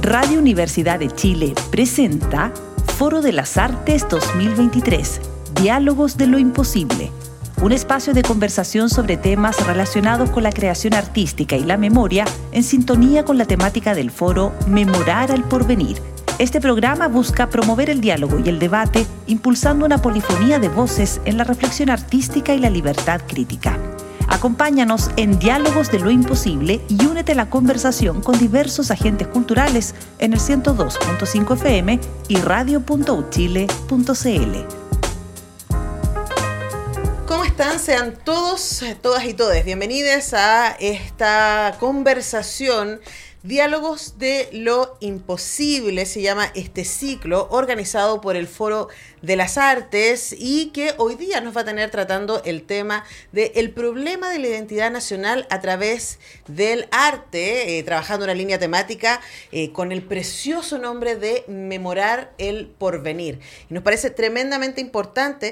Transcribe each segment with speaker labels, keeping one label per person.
Speaker 1: Radio Universidad de Chile presenta Foro de las Artes 2023, Diálogos de lo Imposible, un espacio de conversación sobre temas relacionados con la creación artística y la memoria en sintonía con la temática del foro Memorar al Porvenir. Este programa busca promover el diálogo y el debate, impulsando una polifonía de voces en la reflexión artística y la libertad crítica. Acompáñanos en Diálogos de lo Imposible y únete a la conversación con diversos agentes culturales en el 102.5 FM y radio.uchile.cl.
Speaker 2: ¿Cómo están? Sean todos, todas y todes bienvenidos a esta conversación. Diálogos de lo Imposible se llama este ciclo, organizado por el Foro de las Artes y que hoy día nos va a tener tratando el tema del problema de la identidad nacional a través del arte, trabajando una línea temática con el precioso nombre de Memorar el Porvenir. Y nos parece tremendamente importante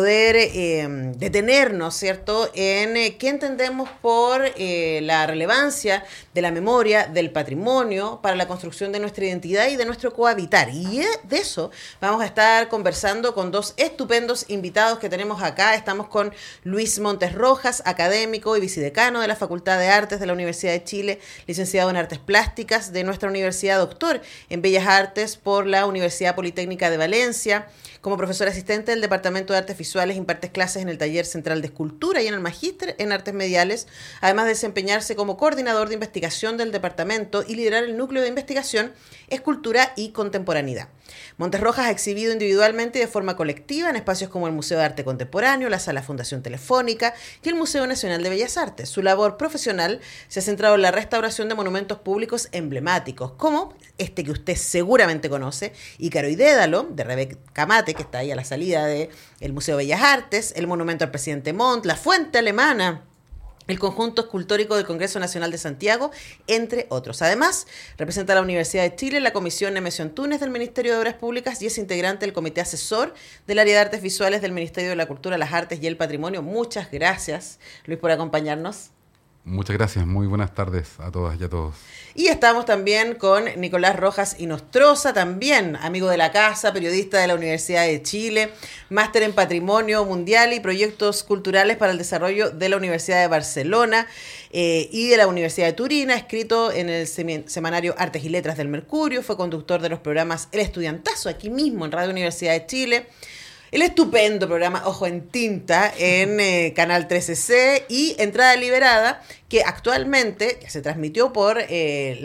Speaker 2: poder detenernos, ¿cierto?, en qué entendemos por la relevancia de la memoria, del patrimonio para la construcción de nuestra identidad y de nuestro cohabitar. Y de eso vamos a estar conversando con dos estupendos invitados que tenemos acá. Estamos con Luis Montes Rojas, académico y vicedecano de la Facultad de Artes de la Universidad de Chile, licenciado en Artes Plásticas de nuestra universidad, doctor en Bellas Artes por la Universidad Politécnica de Valencia. Como profesor asistente del Departamento de Artes Visuales, impartes clases en el Taller Central de Escultura y en el Magíster en Artes Mediales, además de desempeñarse como coordinador de investigación del departamento y liderar el núcleo de investigación Escultura y Contemporaneidad. Montes Rojas ha exhibido individualmente y de forma colectiva en espacios como el Museo de Arte Contemporáneo, la Sala Fundación Telefónica y el Museo Nacional de Bellas Artes. Su labor profesional se ha centrado en la restauración de monumentos públicos emblemáticos, como este que usted seguramente conoce, Ícaro y Dédalo, de Rebeca Mate, que está ahí a la salida del Museo de Bellas Artes, el monumento al presidente Montt, la Fuente Alemana, el conjunto escultórico del Congreso Nacional de Santiago, entre otros. Además, representa a la Universidad de Chile en la Comisión Nemesio Antunes del Ministerio de Obras Públicas y es integrante del Comité Asesor del Área de Artes Visuales del Ministerio de la Cultura, las Artes y el Patrimonio. Muchas gracias, Luis, por acompañarnos.
Speaker 3: Muchas gracias, muy buenas tardes a todas y a todos.
Speaker 2: Y estamos también con Nicolás Rojas Inostroza, también amigo de la casa, periodista de la Universidad de Chile, máster en Patrimonio Mundial y Proyectos Culturales para el Desarrollo de la Universidad de Barcelona y de la Universidad de Turín. Ha escrito en el semanario Artes y Letras del Mercurio, fue conductor de los programas El Estudiantazo, aquí mismo en Radio Universidad de Chile, el estupendo programa Ojo en Tinta en Canal 13C y Entrada Liberada, que actualmente se transmitió por el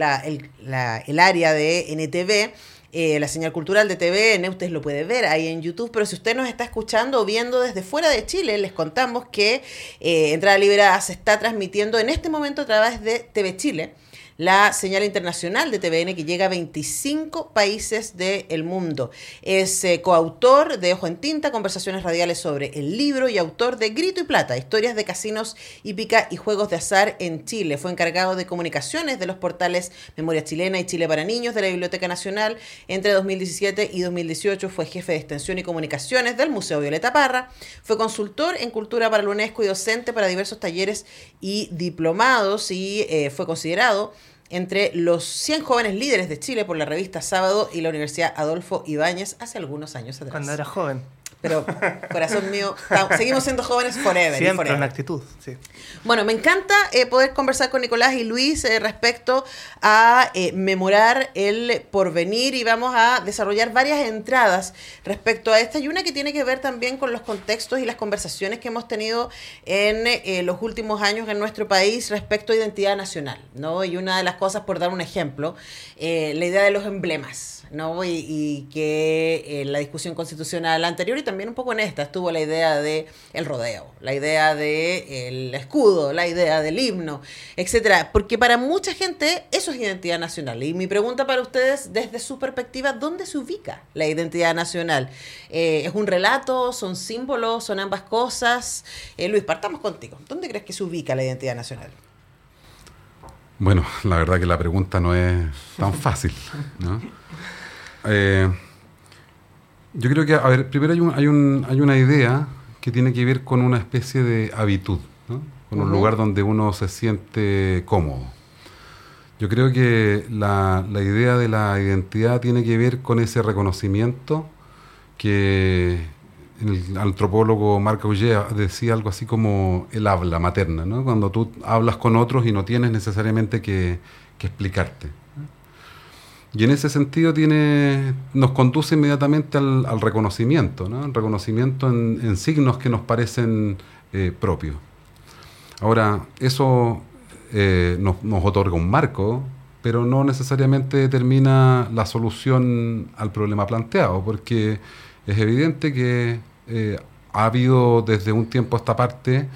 Speaker 2: área de NTV, la señal cultural de TVN. Usted lo puede ver ahí en YouTube, pero si usted nos está escuchando o viendo desde fuera de Chile, les contamos que Entrada Liberada se está transmitiendo en este momento a través de TV Chile, la señal internacional de TVN que llega a 25 países del mundo. Es coautor de Ojo en Tinta, conversaciones radiales sobre el libro, y autor de Grito y Plata, historias de casinos, hípica y juegos de azar en Chile. Fue encargado de comunicaciones de los portales Memoria Chilena y Chile para Niños de la Biblioteca Nacional. Entre 2017 y 2018 fue jefe de extensión y comunicaciones del Museo Violeta Parra. Fue consultor en cultura para la UNESCO y docente para diversos talleres y diplomados y fue considerado entre los 100 jóvenes líderes de Chile por la revista Sábado y la Universidad Adolfo Ibáñez hace algunos años atrás.
Speaker 4: Cuando era joven.
Speaker 2: Pero, corazón mío, seguimos siendo jóvenes forever.
Speaker 4: Siempre en actitud, sí.
Speaker 2: Bueno, me encanta poder conversar con Nicolás y Luis respecto a memorar el porvenir, y vamos a desarrollar varias entradas respecto a esta, y una que tiene que ver también con los contextos y las conversaciones que hemos tenido en los últimos años en nuestro país respecto a identidad nacional, ¿no? Y una de las cosas, por dar un ejemplo, la idea de los emblemas, ¿no? Y que en la discusión constitucional anterior y también un poco en esta estuvo la idea de el rodeo, la idea de el escudo, la idea del himno, etcétera, porque para mucha gente eso es identidad nacional. Y mi pregunta para ustedes, desde su perspectiva, ¿dónde se ubica la identidad nacional? ¿Es un relato? ¿Son símbolos? ¿Son ambas cosas? Luis, partamos contigo. ¿Dónde crees que se ubica la identidad nacional?
Speaker 3: Bueno, la verdad que la pregunta no es tan fácil, ¿no? Yo creo que, a ver, primero hay una idea que tiene que ver con una especie de habitud, ¿no? Con un lugar donde uno se siente cómodo. Yo creo que la idea de la identidad tiene que ver con ese reconocimiento que el antropólogo Marc Augé decía algo así como el habla materna, ¿no? Cuando tú hablas con otros y no tienes necesariamente que explicarte. Y en ese sentido nos conduce inmediatamente al reconocimiento, ¿no? El reconocimiento en signos que nos parecen propios. Ahora, eso nos otorga un marco, pero no necesariamente determina la solución al problema planteado, porque es evidente que ha habido desde un tiempo a esta parte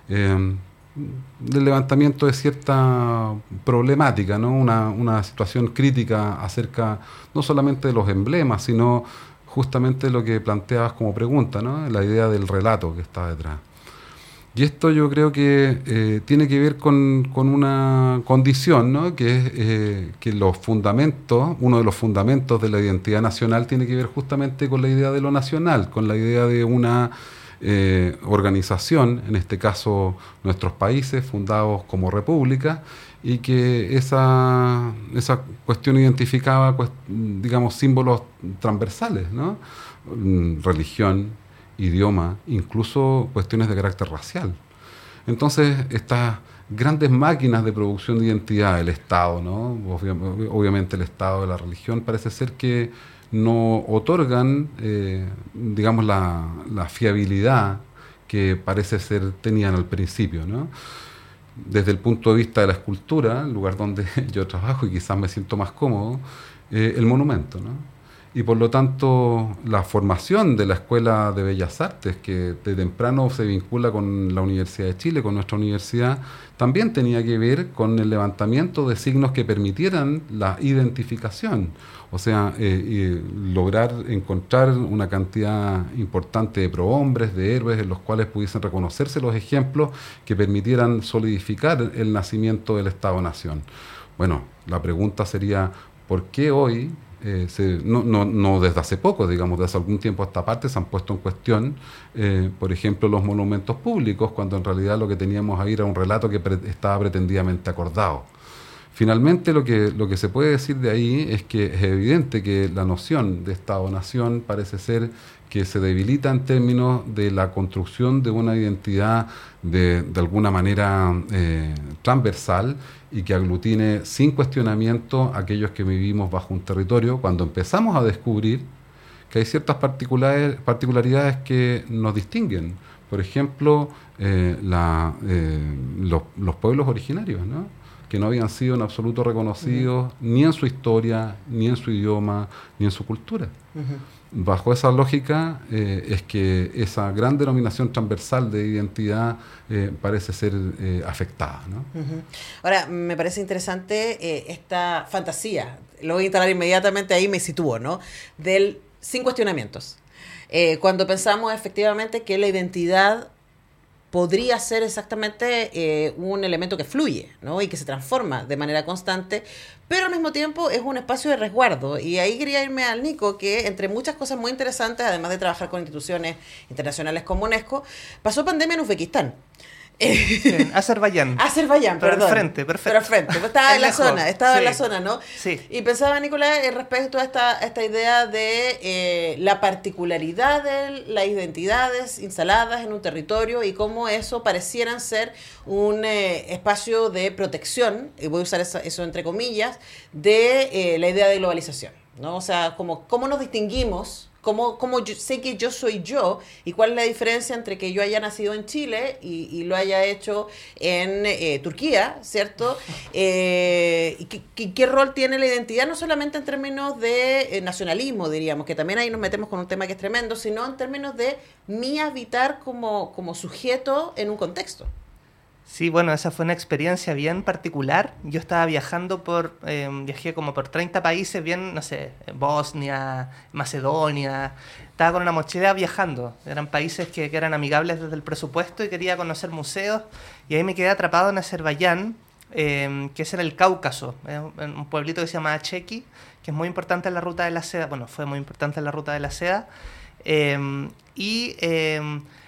Speaker 3: del levantamiento de cierta problemática, ¿no? Una situación crítica acerca no solamente de los emblemas, sino justamente lo que planteabas como pregunta, ¿no? La idea del relato que está detrás. Y esto yo creo que tiene que ver con una condición, ¿no? Que es que los fundamentos, uno de los fundamentos de la identidad nacional tiene que ver justamente con la idea de lo nacional, con la idea de una organización, en este caso nuestros países fundados como república, y que esa cuestión identificaba, digamos, símbolos transversales, ¿no? Religión, idioma, incluso cuestiones de carácter racial. Entonces, estas grandes máquinas de producción de identidad, el Estado, ¿no? Obviamente el Estado de la religión, parece ser que no otorgan, digamos, la fiabilidad que parece ser tenían al principio, ¿no? Desde el punto de vista de la escultura, el lugar donde yo trabajo y quizás me siento más cómodo, el monumento, ¿no? Y por lo tanto, la formación de la Escuela de Bellas Artes, que de temprano se vincula con la Universidad de Chile, con nuestra universidad, también tenía que ver con el levantamiento de signos que permitieran la identificación. O sea, lograr encontrar una cantidad importante de prohombres, de héroes, en los cuales pudiesen reconocerse los ejemplos que permitieran solidificar el nacimiento del Estado-Nación. Bueno, la pregunta sería, ¿por qué hoy? No desde hace poco, digamos, desde algún tiempo a esta parte se han puesto en cuestión, por ejemplo, los monumentos públicos, cuando en realidad lo que teníamos ahí era un relato que estaba pretendidamente acordado. Finalmente, lo que se puede decir de ahí es que es evidente que la noción de Estado-Nación parece ser que se debilita en términos de la construcción de una identidad de alguna manera transversal y que aglutine sin cuestionamiento a aquellos que vivimos bajo un territorio, cuando empezamos a descubrir que hay ciertas particularidades que nos distinguen. Por ejemplo, los pueblos originarios, ¿no? Que no habían sido en absoluto reconocidos ni en su historia, ni en su idioma, ni en su cultura. Bajo esa lógica es que esa gran denominación transversal de identidad parece ser afectada, ¿no?
Speaker 2: Ahora, me parece interesante esta fantasía, lo voy a instalar inmediatamente, ahí me sitúo, ¿no? Del sin cuestionamientos. Cuando pensamos efectivamente que la identidad podría ser exactamente un elemento que fluye, ¿no? Y que se transforma de manera constante, pero al mismo tiempo es un espacio de resguardo. Y ahí quería irme al Nico, que entre muchas cosas muy interesantes, además de trabajar con instituciones internacionales como UNESCO, pasó pandemia en Uzbekistán.
Speaker 4: Azerbaiyán,
Speaker 2: perdón.
Speaker 4: Pero al frente, perfecto.
Speaker 2: Pero al frente, estaba en la zona, en la zona, ¿no?
Speaker 4: Sí.
Speaker 2: Y pensaba, Nicolás, respecto a esta idea de la particularidad de las identidades instaladas en un territorio y cómo eso parecieran ser un espacio de protección, y voy a usar eso entre comillas, de la idea de globalización, ¿no? O sea, cómo nos distinguimos. ¿Cómo yo sé que yo soy yo? ¿Y cuál es la diferencia entre que yo haya nacido en Chile y lo haya hecho en Turquía, ¿cierto? ¿Y qué rol tiene la identidad? No solamente en términos de nacionalismo, diríamos, que también ahí nos metemos con un tema que es tremendo, sino en términos de mi habitar como sujeto en un contexto.
Speaker 4: Sí, bueno, esa fue una experiencia bien particular. Yo estaba viajando viajé como por 30 países, bien, no sé, Bosnia, Macedonia. Estaba con una mochila viajando. Eran países que eran amigables desde el presupuesto y quería conocer museos. Y ahí me quedé atrapado en Azerbaiyán, que es en el Cáucaso, en un pueblito que se llama Acheki, que es muy importante en la ruta de la seda. Bueno, fue muy importante en la ruta de la seda.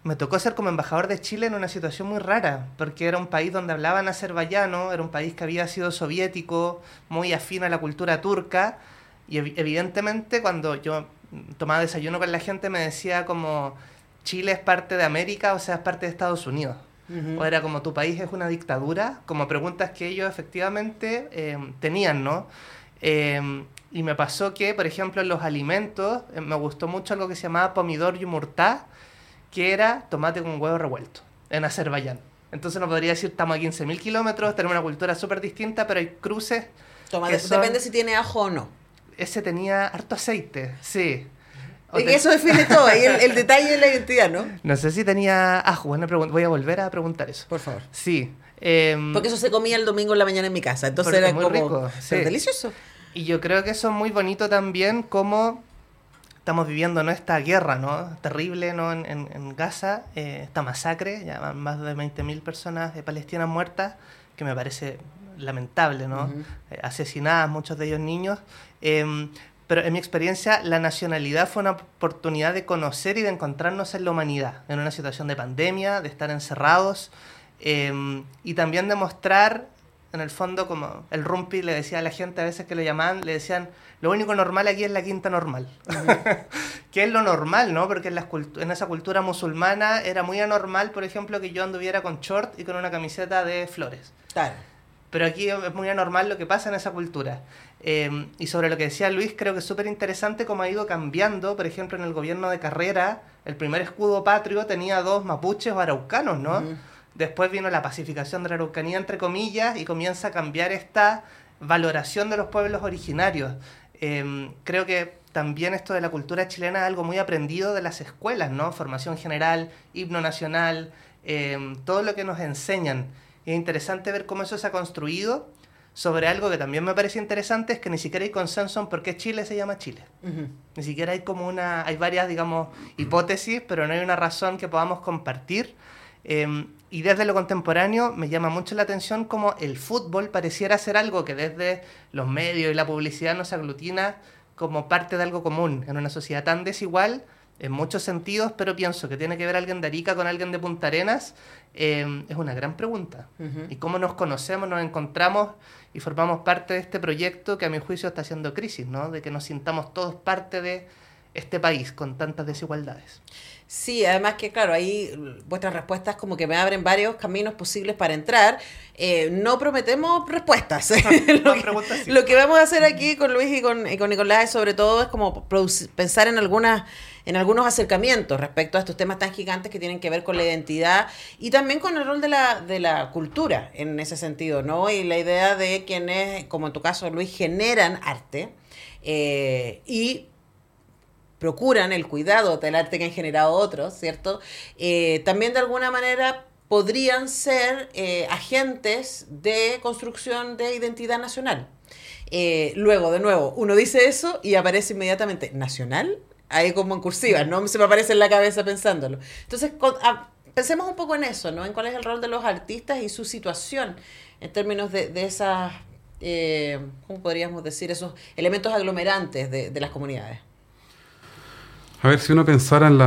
Speaker 4: me tocó ser como embajador de Chile en una situación muy rara, porque era un país donde hablaban azerbaiyano, era un país que había sido soviético, muy afín a la cultura turca, y evidentemente cuando yo tomaba desayuno con la gente me decía como Chile es parte de América, o sea, es parte de Estados Unidos. O era como tu país es una dictadura, como preguntas que ellos efectivamente tenían, ¿no? Y me pasó que, por ejemplo, en los alimentos me gustó mucho algo que se llamaba pomidor yumurtá, que era tomate con huevo revuelto, en Azerbaiyán. Entonces no podría decir, estamos a 15.000 kilómetros, tenemos una cultura súper distinta, pero hay cruces
Speaker 2: Depende si tiene ajo o no.
Speaker 4: Ese tenía harto aceite, sí.
Speaker 2: Eso define todo, ahí el detalle de la identidad, ¿no?
Speaker 4: No sé si tenía ajo, buena pregunta. Voy a volver a preguntar eso.
Speaker 2: Por favor.
Speaker 4: Sí.
Speaker 2: Porque eso se comía el domingo en la mañana en mi casa, entonces era
Speaker 4: muy
Speaker 2: como
Speaker 4: rico, sí.
Speaker 2: delicioso.
Speaker 4: Y yo creo que eso es muy bonito también, como estamos viviendo, ¿no?, esta guerra, ¿no?, terrible, ¿no?, en Gaza, esta masacre, ya van más de 20.000 personas palestinas muertas, que me parece lamentable, ¿no? Asesinadas, muchos de ellos niños. Pero en mi experiencia, la nacionalidad fue una oportunidad de conocer y de encontrarnos en la humanidad, en una situación de pandemia, de estar encerrados, y también de mostrar, en el fondo, como el Rumpi le decía a la gente a veces que lo llamaban, le decían, lo único normal aquí es la quinta normal. Que es lo normal, ¿no? Porque en esa cultura musulmana era muy anormal, por ejemplo, que yo anduviera con short y con una camiseta de flores.
Speaker 2: Claro.
Speaker 4: Pero aquí es muy anormal lo que pasa en esa cultura. Y sobre lo que decía Luis, creo que es súper interesante cómo ha ido cambiando. Por ejemplo, en el gobierno de Carrera, el primer escudo patrio tenía 2 mapuches o araucanos, ¿no? Después vino la pacificación de la Araucanía, entre comillas, y comienza a cambiar esta valoración de los pueblos originarios. Creo que también esto de la cultura chilena es algo muy aprendido de las escuelas, ¿no? Formación general, himno nacional, todo lo que nos enseñan. Y es interesante ver cómo eso se ha construido sobre algo que también me parece interesante, es que ni siquiera hay consenso en por qué Chile se llama Chile. Ni siquiera hay como hay varias, digamos, hipótesis, pero no hay una razón que podamos compartir. Y desde lo contemporáneo me llama mucho la atención cómo el fútbol pareciera ser algo que desde los medios y la publicidad nos aglutina como parte de algo común en una sociedad tan desigual en muchos sentidos, pero pienso que tiene que ver alguien de Arica con alguien de Punta Arenas, es una gran pregunta. Y cómo nos conocemos, nos encontramos y formamos parte de este proyecto que a mi juicio está haciendo crisis, ¿no? De que nos sintamos todos parte de este país con tantas desigualdades.
Speaker 2: Sí, además que, claro, ahí vuestras respuestas como que me abren varios caminos posibles para entrar. No prometemos respuestas. Lo que vamos a hacer aquí con Luis y con Nicolás, sobre todo, es como pensar en algunos acercamientos respecto a estos temas tan gigantes que tienen que ver con la identidad y también con el rol de la cultura en ese sentido, ¿no? Y la idea de quienes, como en tu caso, Luis, generan arte y procuran el cuidado del arte que han generado otros, ¿cierto? También de alguna manera podrían ser agentes de construcción de identidad nacional. Luego, de nuevo, uno dice eso y aparece inmediatamente ¿nacional? Ahí como en cursiva, no se me aparece en la cabeza pensándolo. Entonces, pensemos un poco en eso, ¿no? En cuál es el rol de los artistas y su situación en términos de esas, ¿cómo podríamos decir? Esos elementos aglomerantes de las comunidades.
Speaker 3: A ver, si uno pensara en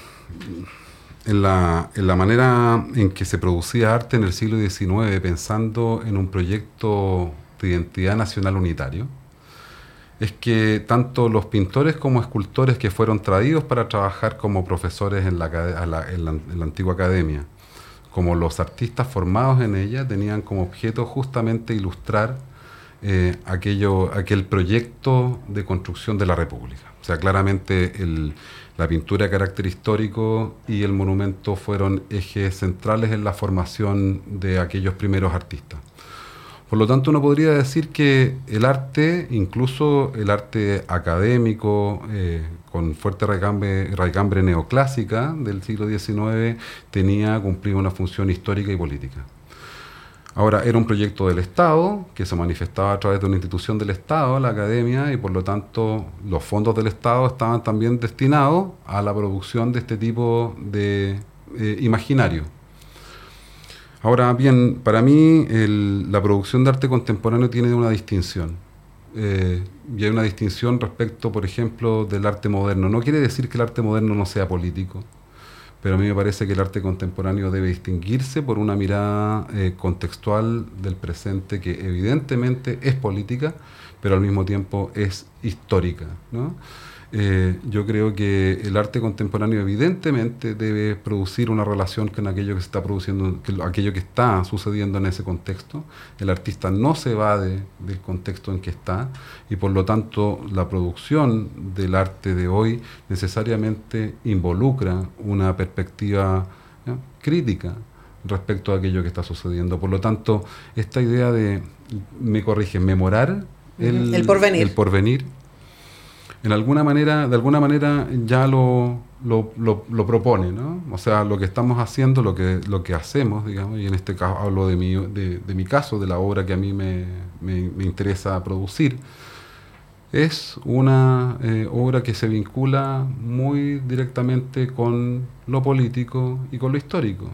Speaker 3: la manera en que se producía arte en el siglo XIX, pensando en un proyecto de identidad nacional unitario, es que tanto los pintores como escultores que fueron traídos para trabajar como profesores en la antigua academia, como los artistas formados en ella, tenían como objeto justamente ilustrar aquel proyecto de construcción de la República. O sea, claramente la pintura de carácter histórico y el monumento fueron ejes centrales en la formación de aquellos primeros artistas. Por lo tanto, uno podría decir que el arte, incluso el arte académico, con fuerte raigambre neoclásica del siglo XIX, cumplía una función histórica y política. Ahora, era un proyecto del Estado, que se manifestaba a través de una institución del Estado, la academia, y por lo tanto los fondos del Estado estaban también destinados a la producción de este tipo de imaginario. Ahora bien, para mí la producción de arte contemporáneo tiene una distinción. Y hay una distinción respecto, por ejemplo, del arte moderno. No quiere decir que el arte moderno no sea político, pero a mí me parece que el arte contemporáneo debe distinguirse por una mirada contextual del presente que evidentemente es política, pero al mismo tiempo es histórica, ¿no? Yo creo que el arte contemporáneo evidentemente debe producir una relación con aquello que se está produciendo, aquello que está sucediendo en ese contexto. El artista no se evade del contexto en que está, y por lo tanto la producción del arte de hoy necesariamente involucra una perspectiva, ¿no?, crítica respecto a aquello que está sucediendo. Por lo tanto, esta idea de, me corrigen, memorar el porvenir, de alguna manera ya lo propone, ¿no? O sea, lo que estamos haciendo, lo que hacemos, digamos, y en este caso hablo de mi caso, de la obra que a mí me interesa producir, es una obra que se vincula muy directamente con lo político y con lo histórico.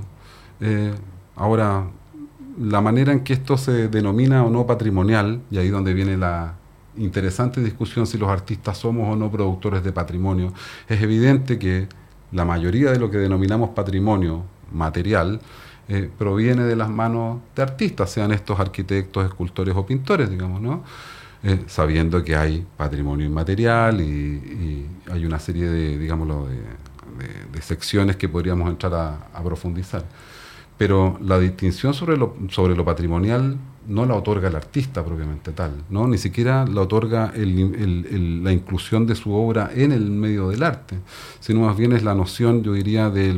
Speaker 3: Ahora, la manera en que esto se denomina o no patrimonial, y ahí donde viene la interesante discusión si los artistas somos o no productores de patrimonio, es evidente que la mayoría de lo que denominamos patrimonio material proviene de las manos de artistas, sean estos arquitectos, escultores o pintores, digamos, ¿no? Sabiendo que hay patrimonio inmaterial y hay una serie de, digámoslo, de secciones que podríamos entrar a profundizar. Pero la distinción sobre lo patrimonial no la otorga el artista propiamente tal, ¿no? Ni siquiera la otorga la inclusión de su obra en el medio del arte, sino más bien es la noción, yo diría, de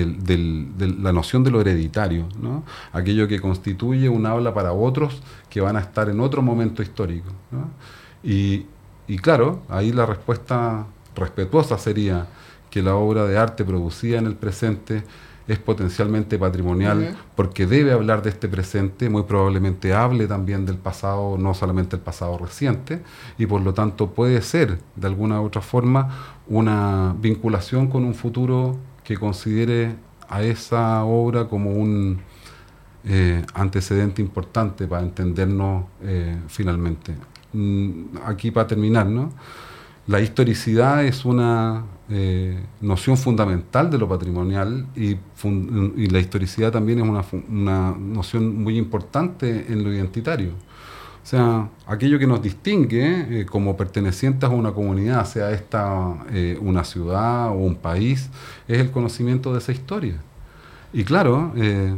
Speaker 3: la noción de lo hereditario, ¿no? Aquello que constituye un habla para otros que van a estar en otro momento histórico, ¿no? Y claro, ahí la respuesta respetuosa sería que la obra de arte producida en el presente es potencialmente patrimonial, porque debe hablar de este presente, muy probablemente hable también del pasado, no solamente el pasado reciente, y por lo tanto puede ser, de alguna u otra forma, una vinculación con un futuro que considere a esa obra como un antecedente importante para entendernos finalmente. Aquí para terminar, ¿no? La historicidad es una noción fundamental de lo patrimonial y la historicidad también es una noción muy importante en lo identitario. O sea, aquello que nos distingue como pertenecientes a una comunidad, sea esta una ciudad o un país, es el conocimiento de esa historia. Y claro,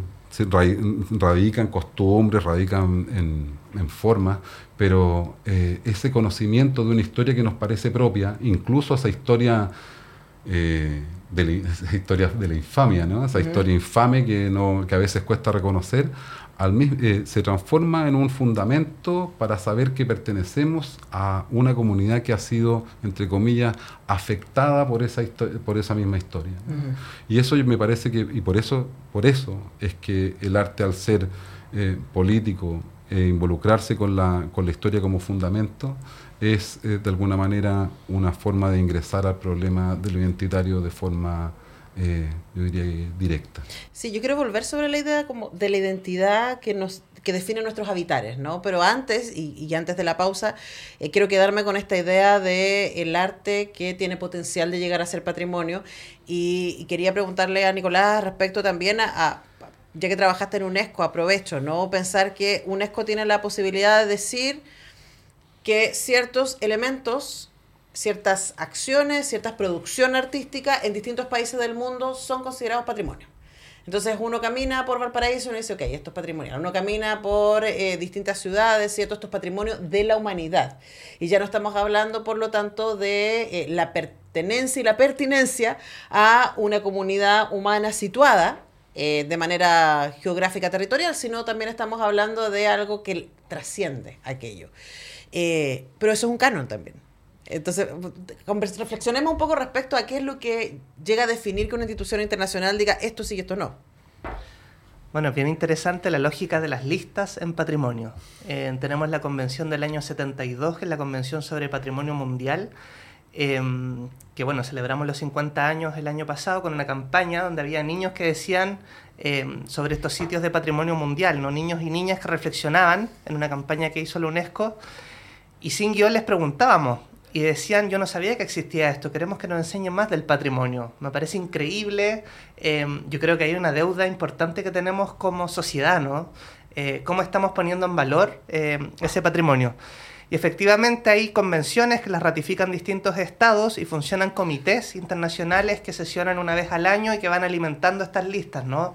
Speaker 3: radican costumbres, radican en formas, pero ese conocimiento de una historia que nos parece propia, incluso esa historia de la infamia, ¿no? Esa historia infame que a veces cuesta reconocer, se transforma en un fundamento para saber que pertenecemos a una comunidad que ha sido, entre comillas, afectada por esa misma historia, ¿no? Y eso me parece que, y por eso es que el arte, al ser político, involucrarse con la historia como fundamento, es de alguna manera una forma de ingresar al problema de lo identitario de forma, yo diría, directa.
Speaker 2: Sí, yo quiero volver sobre la idea como de la identidad que define nuestros habitares, ¿no? Pero antes, y antes de la pausa, quiero quedarme con esta idea de el arte que tiene potencial de llegar a ser patrimonio, y quería preguntarle a Nicolás respecto también ya que trabajaste en UNESCO, aprovecho, ¿no? Pensar que UNESCO tiene la posibilidad de decir que ciertos elementos, ciertas acciones, ciertas producciones artísticas en distintos países del mundo son considerados patrimonio. Entonces uno camina por Valparaíso y uno dice, ok, esto es patrimonial. Uno camina por distintas ciudades, ¿cierto? Esto es patrimonio de la humanidad. Y ya no estamos hablando, por lo tanto, de la pertenencia y la pertinencia a una comunidad humana situada de manera geográfica territorial, sino también estamos hablando de algo que trasciende aquello. Pero eso es un canon también. Entonces, reflexionemos un poco respecto a qué es lo que llega a definir que una institución internacional diga esto sí y esto no.
Speaker 4: Bueno, es bien interesante la lógica de las listas en patrimonio. Tenemos la convención del año 72, que es la Convención sobre Patrimonio Mundial, que bueno, celebramos los 50 años el año pasado con una campaña donde había niños que decían sobre estos sitios de patrimonio mundial, ¿no? Niños y niñas que reflexionaban en una campaña que hizo la UNESCO, y sin guión les preguntábamos, y decían, yo no sabía que existía esto, queremos que nos enseñen más del patrimonio. Me parece increíble, yo creo que hay una deuda importante que tenemos como sociedad, ¿no? Cómo estamos poniendo en valor ese patrimonio. Y efectivamente hay convenciones que las ratifican distintos estados y funcionan comités internacionales que sesionan una vez al año y que van alimentando estas listas, ¿no?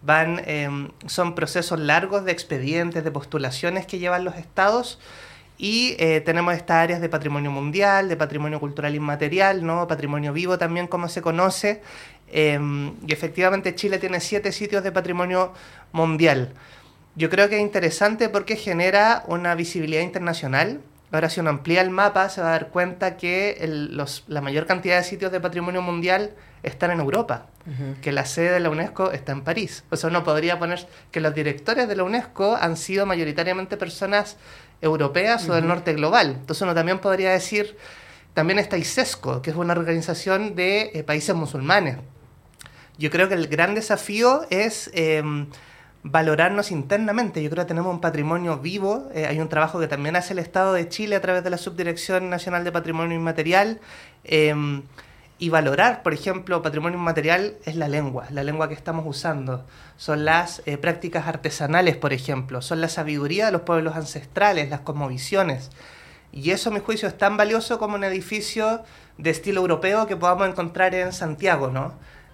Speaker 4: Son procesos largos de expedientes, de postulaciones que llevan los estados. Y tenemos estas áreas de patrimonio mundial, de patrimonio cultural inmaterial, ¿no? Patrimonio vivo también, como se conoce. Y efectivamente Chile tiene 7 sitios de patrimonio mundial. Yo creo que es interesante porque genera una visibilidad internacional. Ahora, si uno amplía el mapa, se va a dar cuenta que la mayor cantidad de sitios de patrimonio mundial están en Europa, que la sede de la UNESCO está en París. O sea, uno podría poner que los directores de la UNESCO han sido mayoritariamente personas europeas o del norte global. Entonces uno también podría decir, también está ISESCO, que es una organización de países musulmanes. Yo creo que el gran desafío es valorarnos internamente. Yo creo que tenemos un patrimonio vivo. Hay un trabajo que también hace el Estado de Chile a través de la Subdirección Nacional de Patrimonio Inmaterial. Y valorar, por ejemplo, patrimonio inmaterial es la lengua que estamos usando. Son las prácticas artesanales, por ejemplo. Son la sabiduría de los pueblos ancestrales, las cosmovisiones. Y eso, a mi juicio, es tan valioso como un edificio de estilo europeo que podamos encontrar en Santiago, ¿no?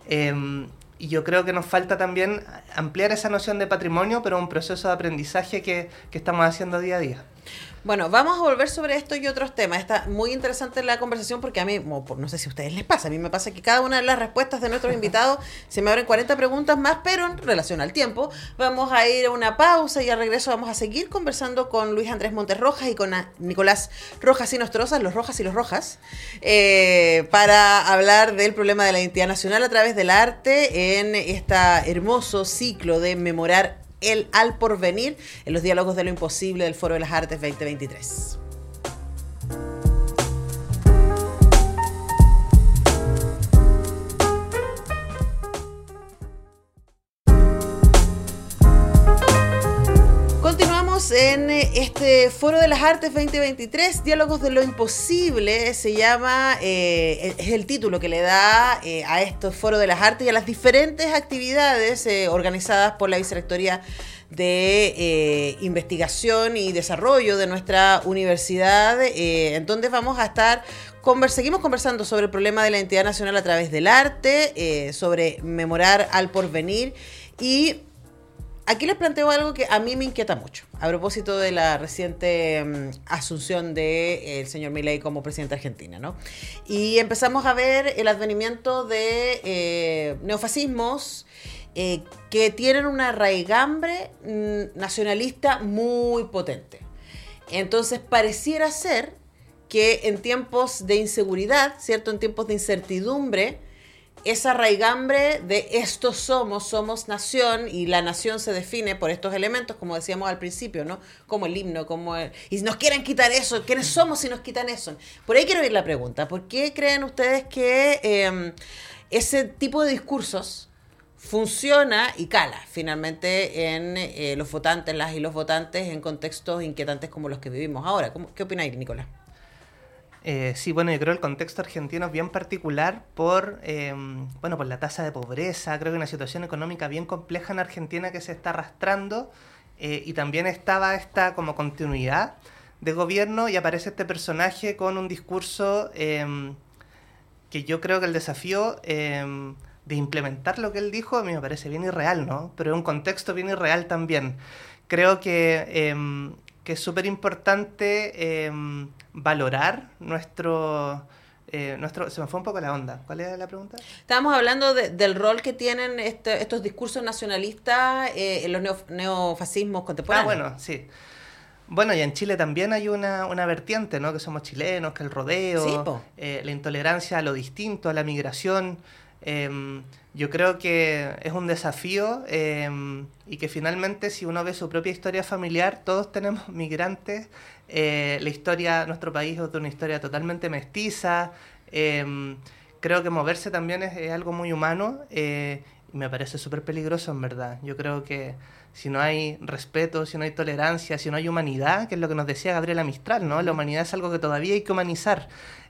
Speaker 4: Y yo creo que nos falta también ampliar esa noción de patrimonio, pero un proceso de aprendizaje que estamos haciendo día a día.
Speaker 2: Bueno, vamos a volver sobre esto y otros temas. Está muy interesante la conversación porque a mí, no sé si a ustedes les pasa, a mí me pasa que cada una de las respuestas de nuestros invitados se me abren 40 preguntas más, pero en relación al tiempo. Vamos a ir a una pausa y al regreso vamos a seguir conversando con Luis Andrés Montes Rojas y con Nicolás Rojas y Nostroza, los Rojas y los Rojas, para hablar del problema de la identidad nacional a través del arte en este hermoso ciclo de memorar el al porvenir en los diálogos de lo imposible del Foro de las Artes 2023. Continuamos en este Foro de las Artes 2023, Diálogos de lo Imposible, se llama, es el título que le da a estos Foro de las Artes y a las diferentes actividades organizadas por la Vicerrectoría de Investigación y Desarrollo de nuestra universidad, en donde vamos a estar seguimos conversando sobre el problema de la identidad nacional a través del arte, sobre memorar al porvenir y aquí les planteo algo que a mí me inquieta mucho, a propósito de la reciente asunción del señor Milei como presidente de Argentina, ¿no? Y empezamos a ver el advenimiento de neofascismos que tienen una raigambre nacionalista muy potente. Entonces, pareciera ser que en tiempos de inseguridad, ¿cierto? En tiempos de incertidumbre, esa raigambre de estos somos nación, y la nación se define por estos elementos, como decíamos al principio, ¿no? Como el himno, y nos quieren quitar eso. ¿Quiénes somos si nos quitan eso? Por ahí quiero ir la pregunta. ¿Por qué creen ustedes que ese tipo de discursos funciona y cala finalmente en los votantes, las y los votantes, en contextos inquietantes como los que vivimos ahora? ¿Qué opináis, Nicolás?
Speaker 4: Sí, bueno, yo creo que el contexto argentino es bien particular por la tasa de pobreza. Creo que una situación económica bien compleja en Argentina que se está arrastrando, y también estaba esta como continuidad de gobierno, y aparece este personaje con un discurso que yo creo que el desafío de implementar lo que él dijo a mí me parece bien irreal, ¿no? Pero es un contexto bien irreal también. Creo que es súper importante valorar nuestro... se me fue un poco la onda. ¿Cuál era la pregunta?
Speaker 2: Estábamos hablando del rol que tienen estos discursos nacionalistas en los neofascismos contemporáneos.
Speaker 4: Bueno, sí. Bueno, y en Chile también hay una vertiente, ¿no? Que somos chilenos, que el rodeo, sí, la intolerancia a lo distinto, a la migración. Yo creo que es un desafío y que finalmente, si uno ve su propia historia familiar, todos tenemos migrantes. La historia de nuestro país es una historia totalmente mestiza. Creo que moverse también es algo muy humano. me parece súper peligroso, en verdad. Yo creo que si no hay respeto, si no hay tolerancia, si no hay humanidad, que es lo que nos decía Gabriela Mistral, ¿no? La humanidad es algo que todavía hay que humanizar.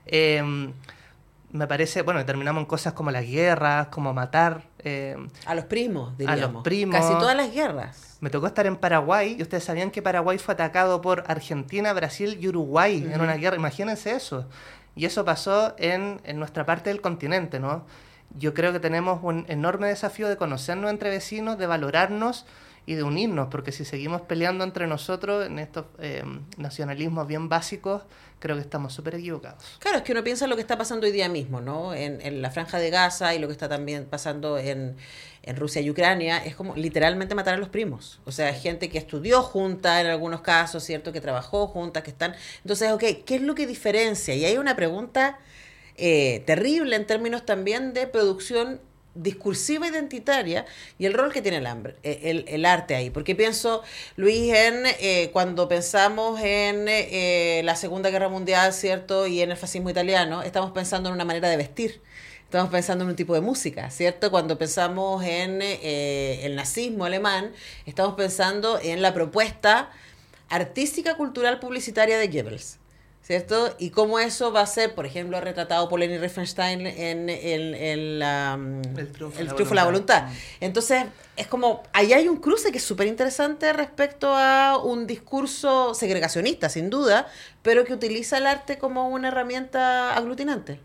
Speaker 4: Me parece, bueno, terminamos en cosas como las guerras, como matar.
Speaker 2: A los primos, diríamos.
Speaker 4: A los primos.
Speaker 2: Casi todas las guerras.
Speaker 4: Me tocó estar en Paraguay, y ustedes sabían que Paraguay fue atacado por Argentina, Brasil y Uruguay en una guerra. Imagínense eso. Y eso pasó en nuestra parte del continente, ¿no? Yo creo que tenemos un enorme desafío de conocernos entre vecinos, de valorarnos y de unirnos, porque si seguimos peleando entre nosotros en estos nacionalismos bien básicos, creo que estamos súper equivocados.
Speaker 2: Claro, es que uno piensa en lo que está pasando hoy día mismo, ¿no? En la Franja de Gaza y lo que está también pasando en Rusia y Ucrania, es como literalmente matar a los primos. O sea, gente que estudió junta en algunos casos, ¿cierto? Que trabajó juntas, que están... Entonces, ok, ¿qué es lo que diferencia? Y hay una pregunta terrible en términos también de producción discursiva identitaria y el rol que tiene el arte ahí. Porque pienso, Luis, cuando pensamos en la Segunda Guerra Mundial, ¿cierto? Y en el fascismo italiano, estamos pensando en una manera de vestir. Estamos pensando en un tipo de música, ¿cierto? Cuando pensamos en el nazismo alemán, estamos pensando en la propuesta artística, cultural, publicitaria de Goebbels, ¿cierto? Y cómo eso va a ser, por ejemplo, retratado por Leni Riefenstahl en El triunfo de la voluntad. Entonces, es como, ahí hay un cruce que es súper interesante respecto a un discurso segregacionista, sin duda, pero que utiliza el arte como una herramienta aglutinante.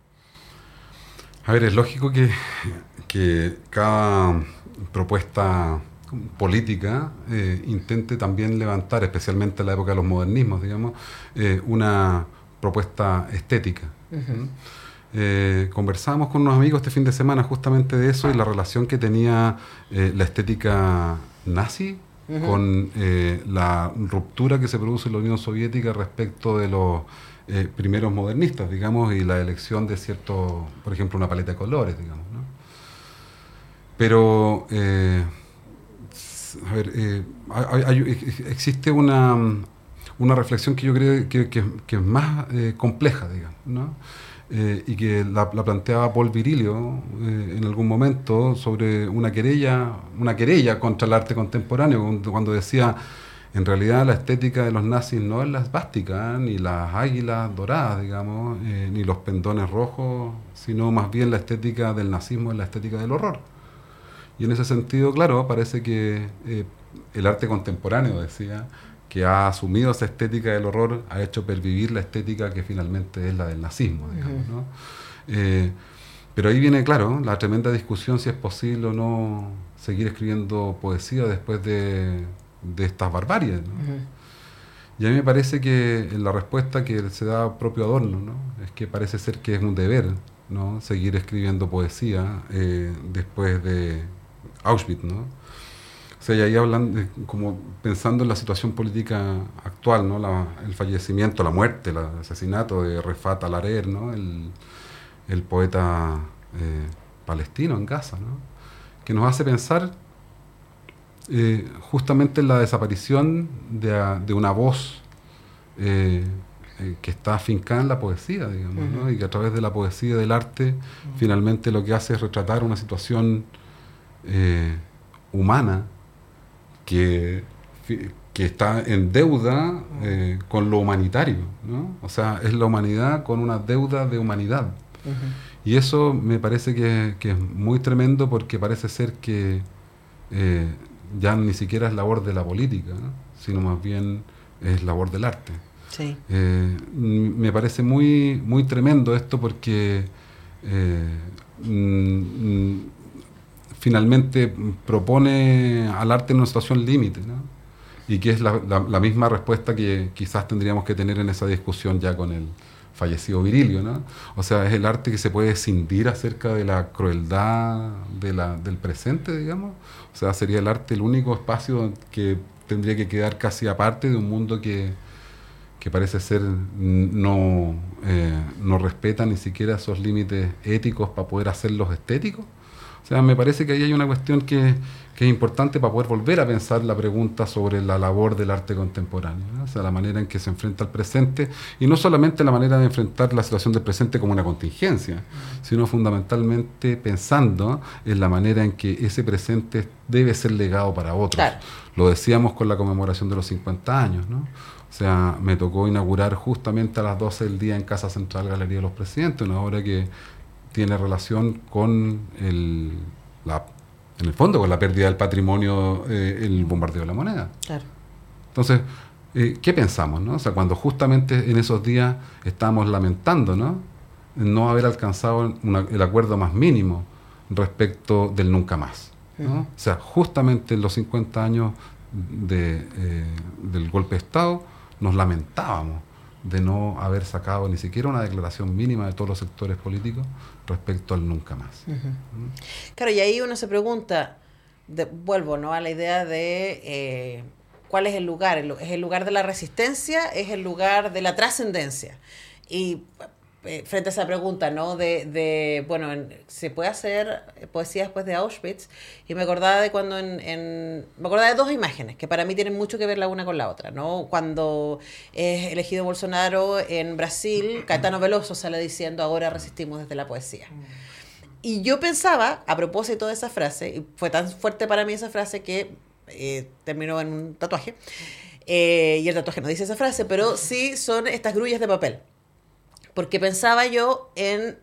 Speaker 3: A ver, es lógico que cada propuesta política intente también levantar, especialmente en la época de los modernismos, digamos, una propuesta estética. Conversábamos con unos amigos este fin de semana justamente de eso y la relación que tenía la estética nazi con la ruptura que se produce en la Unión Soviética respecto de los primeros modernistas, digamos, y la elección de cierto, por ejemplo, una paleta de colores, digamos, ¿no? Pero a ver, existe una reflexión que yo creo que es más compleja, digamos, ¿no? Y que la planteaba Paul Virilio en algún momento sobre una querella contra el arte contemporáneo, cuando decía, en realidad la estética de los nazis no es la esvástica, ni las águilas doradas, digamos, ni los pendones rojos, sino más bien la estética del nazismo es la estética del horror. Y en ese sentido, claro, parece que el arte contemporáneo, decía, que ha asumido esa estética del horror, ha hecho pervivir la estética que finalmente es la del nazismo, digamos, ¿no? Pero ahí viene, claro, la tremenda discusión si es posible o no seguir escribiendo poesía después de estas barbaries, ¿no? Y a mí me parece que la respuesta que se da propio Adorno, ¿no? Es que parece ser que es un deber, ¿no? Seguir escribiendo poesía después de Auschwitz, ¿no? O sea, y ahí hablan como pensando en la situación política actual, ¿no? El fallecimiento, la muerte, el asesinato de Refat al-Harer, ¿no? El poeta palestino en Gaza, ¿no? Que nos hace pensar justamente en la desaparición de una voz que está afincada en la poesía, digamos, ¿no? Y que a través de la poesía y del arte finalmente lo que hace es retratar una situación humana que está en deuda con lo humanitario, ¿no? O sea, es la humanidad con una deuda de humanidad. Y eso me parece que es muy tremendo, porque parece ser que ya ni siquiera es labor de la política, ¿no? Sino más bien es labor del arte.
Speaker 2: Sí.
Speaker 3: Me parece muy, muy tremendo esto, porque finalmente propone al arte en una situación límite, ¿no? Y que es la misma respuesta que quizás tendríamos que tener en esa discusión ya con el fallecido Virilio, ¿no? O sea, es el arte que se puede escindir acerca de la crueldad del presente, digamos. O sea, sería el arte el único espacio que tendría que quedar casi aparte de un mundo que parece ser no respeta ni siquiera esos límites éticos para poder hacerlos estéticos. O sea, me parece que ahí hay una cuestión que es importante para poder volver a pensar la pregunta sobre la labor del arte contemporáneo, ¿no? O sea, la manera en que se enfrenta al presente, y no solamente la manera de enfrentar la situación del presente como una contingencia, sino fundamentalmente pensando en la manera en que ese presente debe ser legado para otros.
Speaker 2: Claro.
Speaker 3: Lo decíamos con la conmemoración de los 50 años, ¿no? O sea, me tocó inaugurar justamente a las 12 del día en Casa Central Galería de los Presidentes, una obra que tiene relación con en el fondo, con la pérdida del patrimonio, el bombardeo de la moneda.
Speaker 2: Claro.
Speaker 3: Entonces, ¿qué pensamos, no? O sea, cuando justamente en esos días estábamos lamentando, no haber alcanzado el acuerdo más mínimo respecto del nunca más, ¿no? O sea, justamente en los 50 años del golpe de Estado nos lamentábamos de no haber sacado ni siquiera una declaración mínima de todos los sectores políticos respecto al nunca más.
Speaker 2: Claro, y ahí uno se pregunta, vuelvo, ¿no?, a la idea de cuál es el lugar. ¿Es el lugar de la resistencia? ¿Es el lugar de la trascendencia? Y frente a esa pregunta, ¿no?, bueno, ¿se puede hacer poesía después de Auschwitz? Y me acordaba de cuando me acordaba de dos imágenes que para mí tienen mucho que ver la una con la otra, ¿no? Cuando es elegido Bolsonaro en Brasil, Caetano Veloso sale diciendo: ahora resistimos desde la poesía. Y yo pensaba, a propósito de esa frase, y fue tan fuerte para mí esa frase que terminó en un tatuaje, y el tatuaje no dice esa frase, pero sí son estas grullas de papel. Porque pensaba yo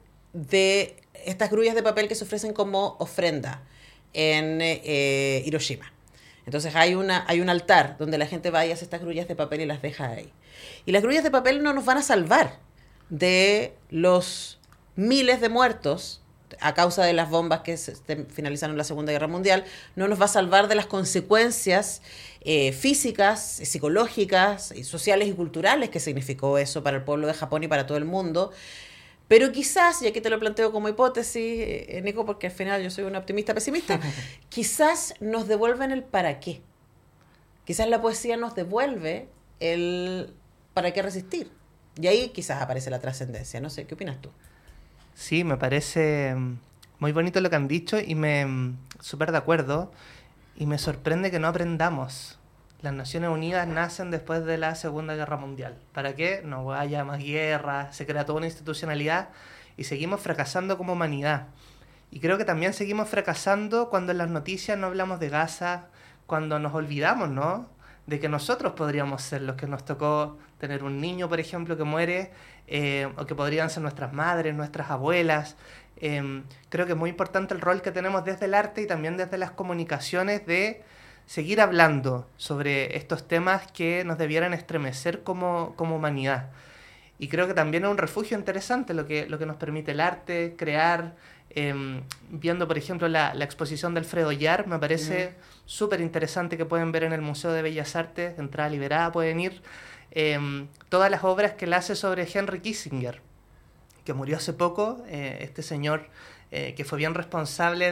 Speaker 2: de estas grullas de papel que se ofrecen como ofrenda en Hiroshima. Entonces hay un altar donde la gente va y hace estas grullas de papel y las deja ahí. Y las grullas de papel no nos van a salvar de los miles de muertos a causa de las bombas que finalizaron la Segunda Guerra Mundial, no nos va a salvar de las consecuencias físicas, psicológicas, sociales y culturales que significó eso para el pueblo de Japón y para todo el mundo. Pero quizás, y aquí te lo planteo como hipótesis, Nico, porque al final yo soy una optimista pesimista, quizás nos devuelven el para qué. Quizás la poesía nos devuelve el para qué resistir. Y ahí quizás aparece la trascendencia. No sé, ¿qué opinas tú?
Speaker 4: Sí, me parece muy bonito lo que han dicho y súper de acuerdo. Y me sorprende que no aprendamos. Las Naciones Unidas nacen después de la Segunda Guerra Mundial. ¿Para qué? No haya más guerra, se crea toda una institucionalidad y seguimos fracasando como humanidad. Y creo que también seguimos fracasando cuando en las noticias no hablamos de Gaza, cuando nos olvidamos, ¿no?, de que nosotros podríamos ser los que nos tocó tener un niño, por ejemplo, que muere, o que podrían ser nuestras madres, nuestras abuelas. Creo que es muy importante el rol que tenemos desde el arte y también desde las comunicaciones de seguir hablando sobre estos temas que nos debieran estremecer como humanidad. Y creo que también es un refugio interesante lo que nos permite el arte, crear. Viendo, por ejemplo, la exposición de Alfredo Yar, me parece súper interesante, que pueden ver en el Museo de Bellas Artes, entrada liberada, pueden ir. Todas las obras que él hace sobre Henry Kissinger, que murió hace poco, este señor que fue bien responsable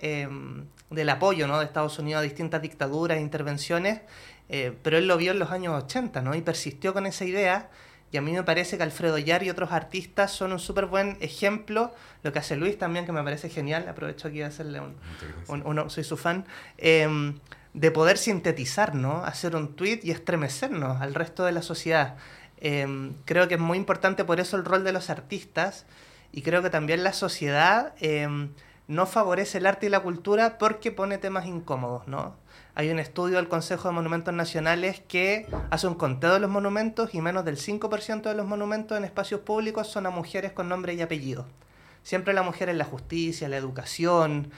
Speaker 4: del apoyo, ¿no?, de Estados Unidos a distintas dictaduras e intervenciones, pero él lo vio en los años 80, ¿no?, y persistió con esa idea. Y a mí me parece que Alfredo Yar y otros artistas son un súper buen ejemplo. Lo que hace Luis también, que me parece genial, aprovecho aquí de hacerle soy su fan, de poder sintetizar, ¿no?, hacer un tweet y estremecernos al resto de la sociedad. Creo que es muy importante por eso el rol de los artistas, y creo que también la sociedad no favorece el arte y la cultura porque pone temas incómodos, ¿no? Hay un estudio del Consejo de Monumentos Nacionales que hace un conteo de los monumentos y menos del 5% de los monumentos en espacios públicos son a mujeres con nombre y apellido. Siempre la mujer en la justicia, la educación.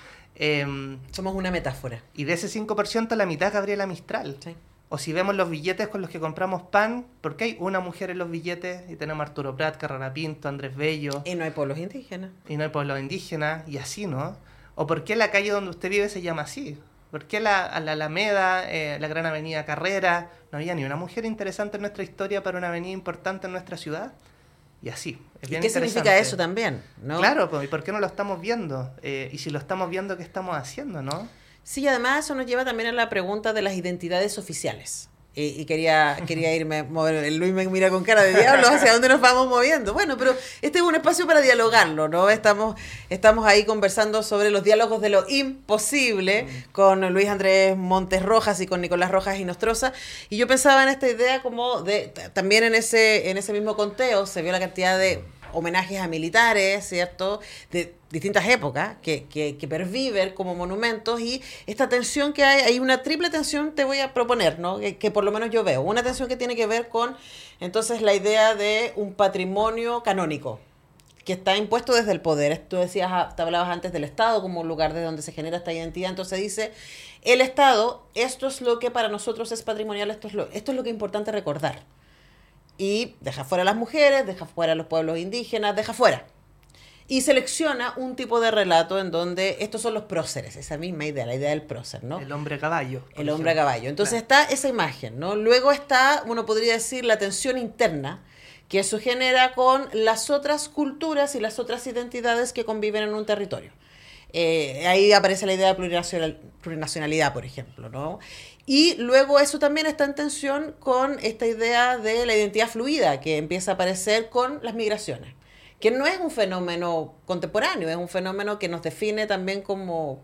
Speaker 2: Somos una metáfora.
Speaker 4: Y de ese 5% la mitad Gabriela Mistral.
Speaker 2: Sí.
Speaker 4: O si vemos los billetes con los que compramos pan, ¿por qué hay una mujer en los billetes? Y tenemos a Arturo Prat, Carrera Pinto, Andrés Bello.
Speaker 2: Y no hay pueblos indígenas.
Speaker 4: Y no hay pueblos indígenas, y así, ¿no? ¿O por qué la calle donde usted vive se llama así? ¿Por qué la Alameda, la Gran Avenida Carrera? No había ni una mujer interesante en nuestra historia para una avenida importante en nuestra ciudad. Y así, es bien
Speaker 2: ¿Y qué significa eso también, no?
Speaker 4: Claro, pues, ¿y por qué no lo estamos viendo? Y si lo estamos viendo, ¿qué estamos haciendo, no?
Speaker 2: Sí, además eso nos lleva también a la pregunta de las identidades oficiales. y quería irme mover. El Luis me mira con cara de diablo hacia dónde nos vamos moviendo. Bueno, pero este es un espacio para dialogarlo, ¿no? Estamos ahí conversando sobre los diálogos de lo imposible con Luis Andrés Montes Rojas y con Nicolás Rojas Inostroza. Y yo pensaba en esta idea como de, también en ese mismo conteo se vio la cantidad de homenajes a militares, ¿cierto?, de distintas épocas que perviven como monumentos, y esta tensión que hay una triple tensión, te voy a proponer, ¿no?, que por lo menos yo veo, una tensión que tiene que ver con, entonces, la idea de un patrimonio canónico, que está impuesto desde el poder. Tú decías, te hablabas antes del Estado como un lugar desde donde se genera esta identidad, entonces dice, el Estado, esto es lo que para nosotros es patrimonial, esto es lo que es importante recordar. Y deja fuera a las mujeres, deja fuera a los pueblos indígenas, deja fuera. Y selecciona un tipo de relato en donde estos son los próceres, esa misma idea, la idea del prócer, ¿no?
Speaker 4: El hombre a caballo.
Speaker 2: El hombre a caballo. Entonces está esa imagen, ¿no? Luego está, uno podría decir, la tensión interna, que eso genera con las otras culturas y las otras identidades que conviven en un territorio. Ahí aparece la idea de plurinacionalidad, por ejemplo, ¿no? Y luego eso también está en tensión con esta idea de la identidad fluida que empieza a aparecer con las migraciones, que no es un fenómeno contemporáneo, es un fenómeno que nos define también como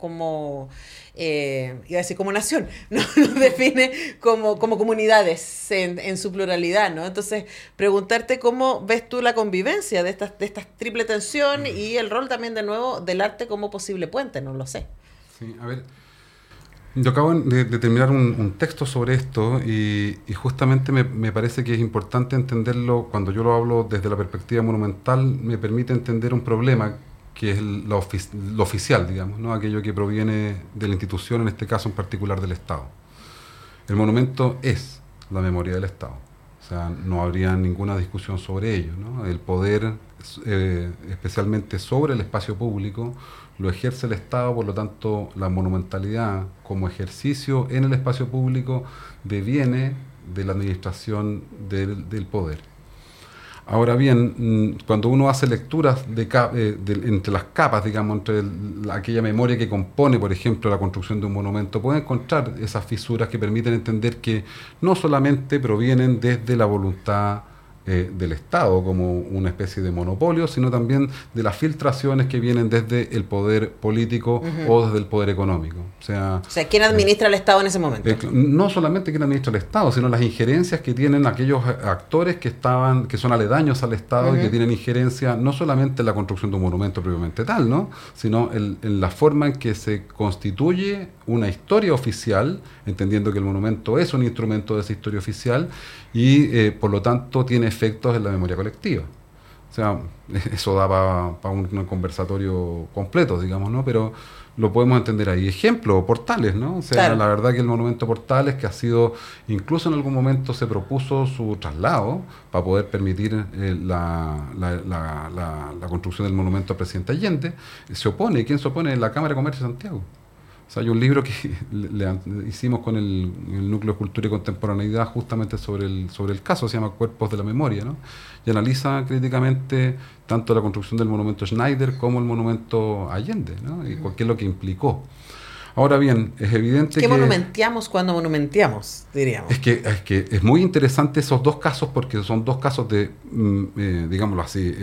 Speaker 2: iba a decir como nación, ¿no? Nos define como comunidades en su pluralidad, ¿no? Entonces, preguntarte cómo ves tú la convivencia de esta triple tensión y el rol también, de nuevo, del arte como posible puente, no lo sé.
Speaker 3: Sí, a ver, yo acabo de terminar un texto sobre esto y justamente me parece que es importante entenderlo. Cuando yo lo hablo desde la perspectiva monumental, me permite entender un problema que es lo oficial, digamos, ¿no? Aquello que proviene de la institución, en este caso en particular del Estado. El monumento es la memoria del Estado, o sea, no habría ninguna discusión sobre ello, ¿no? El poder, especialmente sobre el espacio público, lo ejerce el Estado, por lo tanto la monumentalidad como ejercicio en el espacio público deviene de la administración del poder. Ahora bien, cuando uno hace lecturas entre las capas, digamos, entre aquella memoria que compone, por ejemplo, la construcción de un monumento, puede encontrar esas fisuras que permiten entender que no solamente provienen desde la voluntad del Estado como una especie de monopolio, sino también de las filtraciones que vienen desde el poder político o desde el poder económico. O sea,
Speaker 2: ¿quién administra el Estado en ese momento?
Speaker 3: No solamente quién administra el Estado, sino las injerencias que tienen aquellos actores que son aledaños al Estado y que tienen injerencia no solamente en la construcción de un monumento propiamente tal, ¿no?, sino en la forma en que se constituye una historia oficial, entendiendo que el monumento es un instrumento de esa historia oficial y por lo tanto tiene efectos en la memoria colectiva. O sea, eso da para un conversatorio completo, digamos, ¿no? Pero lo podemos entender ahí. Ejemplo, Portales, ¿no? O sea, claro, la verdad que el monumento Portales, que ha sido, incluso en algún momento se propuso su traslado para poder permitir la construcción del monumento al presidente Allende, se opone. ¿Quién se opone? La Cámara de Comercio de Santiago. O sea, hay un libro que hicimos con el Núcleo de Cultura y Contemporaneidad justamente sobre el caso, se llama Cuerpos de la Memoria, ¿no? Y analiza críticamente tanto la construcción del monumento Schneider como el monumento Allende, ¿no? Y qué es lo que implicó. Ahora bien, es evidente
Speaker 2: ¿qué monumenteamos cuando monumenteamos, diríamos?
Speaker 3: Es que es muy interesante esos dos casos, porque son dos casos de, digámoslo así,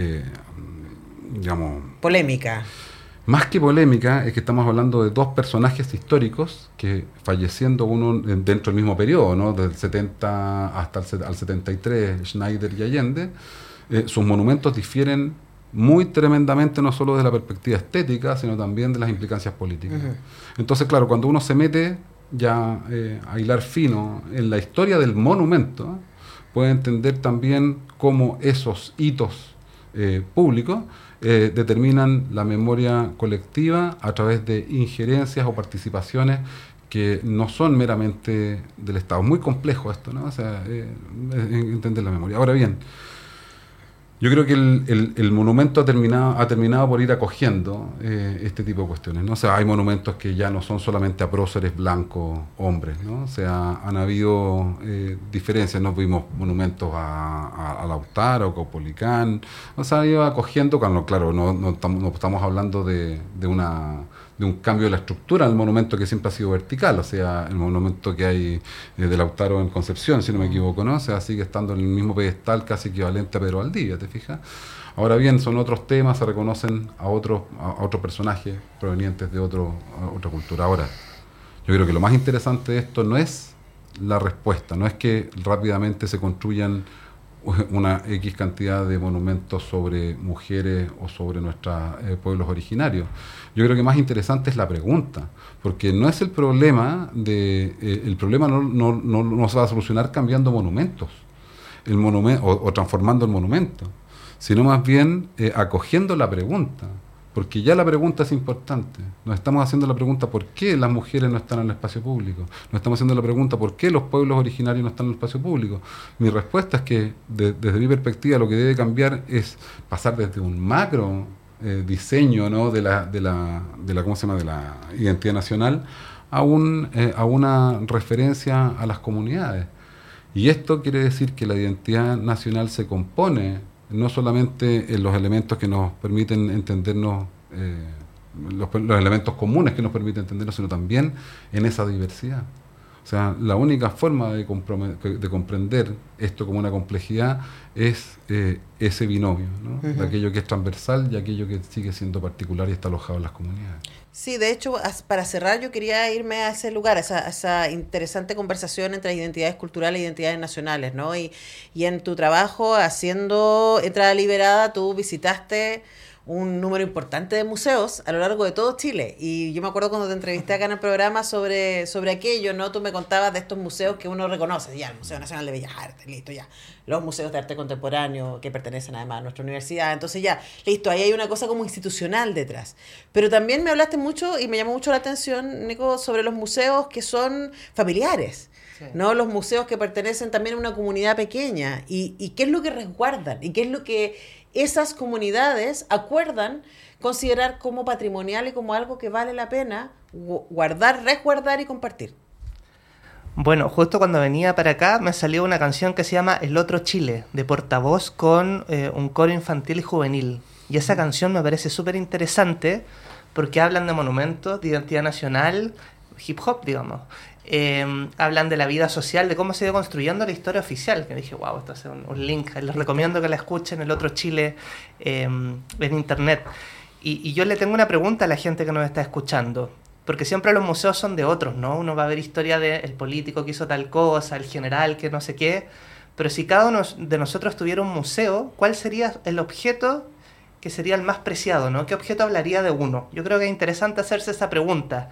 Speaker 2: polémica.
Speaker 3: Más que polémica, es que estamos hablando de dos personajes históricos que, falleciendo uno dentro del mismo periodo, ¿no?, del 70 hasta el 73, Schneider y Allende, sus monumentos difieren muy tremendamente, no solo de la perspectiva estética, sino también de las implicancias políticas. Entonces, claro, cuando uno se mete ya a hilar fino en la historia del monumento, puede entender también cómo esos hitos públicos determinan la memoria colectiva a través de injerencias o participaciones que no son meramente del Estado. Muy complejo esto, ¿no? O sea, entender la memoria. Ahora bien, yo creo que el monumento ha terminado por ir acogiendo este tipo de cuestiones, ¿no? O sea, hay monumentos que ya no son solamente a próceres blancos, hombres, ¿no? O sea, han habido diferencias, ¿no? Vimos monumentos a Lautaro, a Caupolicán, o sea, iba acogiendo, claro, no estamos hablando de un cambio de la estructura del monumento que siempre ha sido vertical, o sea, el monumento que hay de Lautaro en Concepción, si no me equivoco, ¿no? O sea, sigue estando en el mismo pedestal casi equivalente a Pedro Valdivia, ¿te fijas? Ahora bien, son otros temas, se reconocen a otros personajes provenientes de otra cultura. Ahora, yo creo que lo más interesante de esto no es la respuesta, no es que rápidamente se construyan una X cantidad de monumentos sobre mujeres o sobre nuestros pueblos originarios. Yo creo que más interesante es la pregunta, porque no es el problema el problema no se va a solucionar cambiando monumentos o transformando el monumento, sino más bien acogiendo la pregunta, porque ya la pregunta es importante. Nos estamos haciendo la pregunta por qué las mujeres no están en el espacio público, nos estamos haciendo la pregunta por qué los pueblos originarios no están en el espacio público. Mi respuesta es que desde mi perspectiva lo que debe cambiar es pasar desde un macro diseño, ¿no?, de la ¿cómo se llama?, de la identidad nacional a una referencia a las comunidades. Y esto quiere decir que la identidad nacional se compone no solamente en los elementos que nos permiten entendernos, los elementos comunes que nos permiten entendernos, sino también en esa diversidad. O sea, la única forma de comprender esto como una complejidad es ese binomio, ¿no? De aquello que es transversal y aquello que sigue siendo particular y está alojado en las comunidades.
Speaker 2: Sí, de hecho, para cerrar yo quería irme a ese lugar, a esa interesante conversación entre identidades culturales e identidades nacionales, ¿no? Y en tu trabajo haciendo Entrada Liberada, tú visitaste un número importante de museos a lo largo de todo Chile. Y yo me acuerdo cuando te entrevisté acá en el programa sobre aquello, ¿no? Tú me contabas de estos museos que uno reconoce, ya, el Museo Nacional de Bellas Artes, listo, ya. Los museos de arte contemporáneo que pertenecen además a nuestra universidad. Entonces ya, listo, ahí hay una cosa como institucional detrás. Pero también me hablaste mucho y me llamó mucho la atención, Nico, sobre los museos que son familiares. Sí. ¿No? Los museos que pertenecen también a una comunidad pequeña. ¿Y qué es lo que resguardan? ¿Y qué es lo que esas comunidades acuerdan considerar como patrimonial y como algo que vale la pena guardar, resguardar y compartir?
Speaker 4: Bueno, justo cuando venía para acá me salió una canción que se llama El Otro Chile, de Portavoz, con un coro infantil y juvenil. Y esa canción me parece súper interesante porque hablan de monumentos, de identidad nacional, hip hop, digamos. Hablan de la vida social, de cómo se ha ido construyendo la historia oficial, que dije, wow, esto es un link, les recomiendo que la escuchen, El Otro Chile, en internet. Y yo le tengo una pregunta a la gente que nos está escuchando, porque siempre los museos son de otros, ¿no? Uno va a ver historia del político que hizo tal cosa, el general que no sé qué, pero si cada uno de nosotros tuviera un museo, ¿cuál sería el objeto que sería el más preciado, ¿no? ¿Qué objeto hablaría de uno? Yo creo que es interesante hacerse esa pregunta.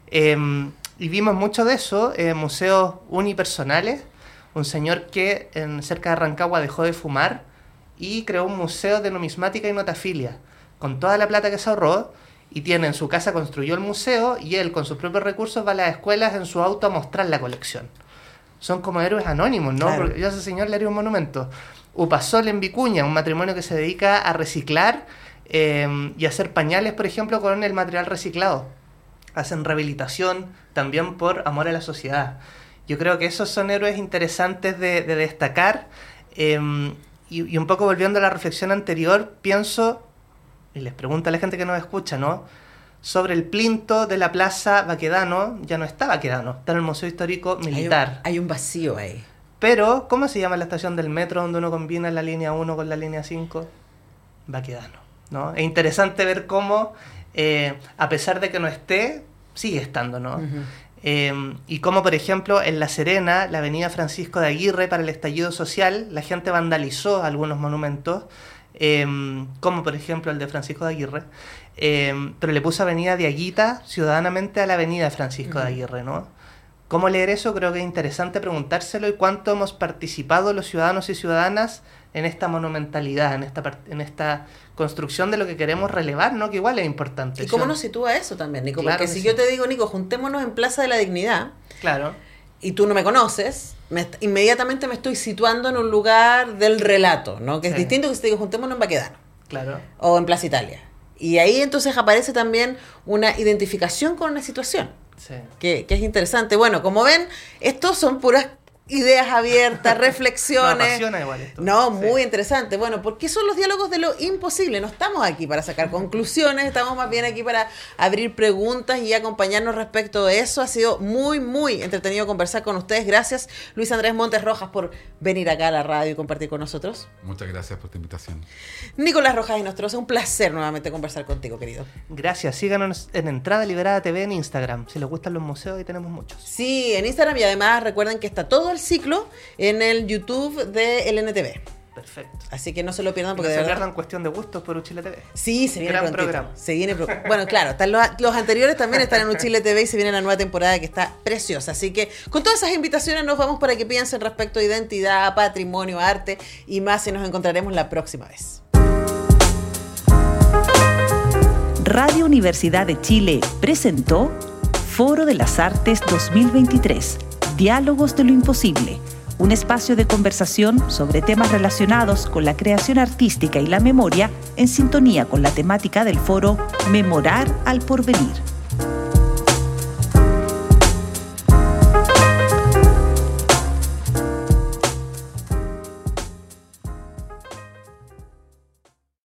Speaker 4: Y vimos mucho de eso, museos unipersonales, un señor que cerca de Rancagua dejó de fumar y creó un museo de numismática y notafilia, con toda la plata que se ahorró, y tiene en su casa, construyó el museo, y él con sus propios recursos va a las escuelas en su auto a mostrar la colección. Son como héroes anónimos, ¿no?
Speaker 2: Claro.
Speaker 4: Porque yo a ese señor le haría un monumento. Upasol en Vicuña, un matrimonio que se dedica a reciclar y a hacer pañales, por ejemplo, con el material reciclado. Hacen rehabilitación también por amor a la sociedad. Yo creo que esos son héroes interesantes de destacar. Y un poco volviendo a la reflexión anterior, pienso, y les pregunto a la gente que nos escucha, ¿no?, sobre el plinto de la Plaza Baquedano. Ya no está Baquedano, está en el Museo Histórico Militar.
Speaker 2: Hay un vacío ahí.
Speaker 4: Pero, ¿cómo se llama la estación del metro donde uno combina la línea 1 con la línea 5? Baquedano, ¿no? Es interesante ver cómo, a pesar de que no esté, sigue estando, ¿no? Uh-huh. Y como, por ejemplo, en La Serena, la avenida Francisco de Aguirre, para el estallido social, la gente vandalizó algunos monumentos, como por ejemplo el de Francisco de Aguirre, pero le puso avenida Diaguita ciudadanamente a la avenida Francisco uh-huh. de Aguirre, ¿no? ¿Cómo leer eso? Creo que es interesante preguntárselo, y cuánto hemos participado los ciudadanos y ciudadanas en esta monumentalidad, en esta construcción de lo que queremos relevar, ¿no? Que igual es importante.
Speaker 2: ¿Y cómo nos sitúa eso también, Nico?
Speaker 4: Claro,
Speaker 2: porque si yo te digo, Nico, juntémonos en Plaza de la Dignidad,
Speaker 4: claro,
Speaker 2: y tú no me conoces, inmediatamente me estoy situando en un lugar del relato, ¿no? Que es distinto que si te digo, juntémonos en Baquedano.
Speaker 4: Claro.
Speaker 2: O en Plaza Italia. Y ahí entonces aparece también una identificación con una situación.
Speaker 4: Sí.
Speaker 2: Que es interesante. Bueno, como ven, estos son puras ideas abiertas, reflexiones.
Speaker 4: Me apasiona igual esto.
Speaker 2: No,
Speaker 4: Sí.
Speaker 2: muy interesante. Bueno, ¿por qué son los diálogos de lo imposible? No estamos aquí para sacar conclusiones, estamos más bien aquí para abrir preguntas y acompañarnos respecto de eso. Ha sido muy, muy entretenido conversar con ustedes. Gracias, Luis Andrés Montes Rojas, por venir acá a la radio y compartir con nosotros.
Speaker 3: Muchas gracias por esta invitación.
Speaker 2: Nicolás Rojas y Nostroza, un placer nuevamente conversar contigo, querido.
Speaker 4: Gracias. Síganos en Entrada Liberada TV en Instagram. Si les gustan los museos, ahí tenemos muchos.
Speaker 2: Sí, en Instagram, y además recuerden que está todo el ciclo en el YouTube de LNTV.
Speaker 4: Perfecto.
Speaker 2: Así que no se lo pierdan porque
Speaker 4: No
Speaker 2: de
Speaker 4: se
Speaker 2: verdad...
Speaker 4: pierdan Cuestión de Gustos por Uchile TV.
Speaker 2: Sí, se viene
Speaker 4: Gran
Speaker 2: prontito.
Speaker 4: programa.
Speaker 2: Se viene bueno, claro, están los anteriores también están en Uchile TV y se viene la nueva temporada que está preciosa. Así que con todas esas invitaciones nos vamos para que piensen respecto a identidad, patrimonio, arte y más, y nos encontraremos la próxima vez.
Speaker 1: Radio Universidad de Chile presentó Foro de las Artes 2023, Diálogos de lo Imposible, un espacio de conversación sobre temas relacionados con la creación artística y la memoria en sintonía con la temática del foro Memorar al Porvenir.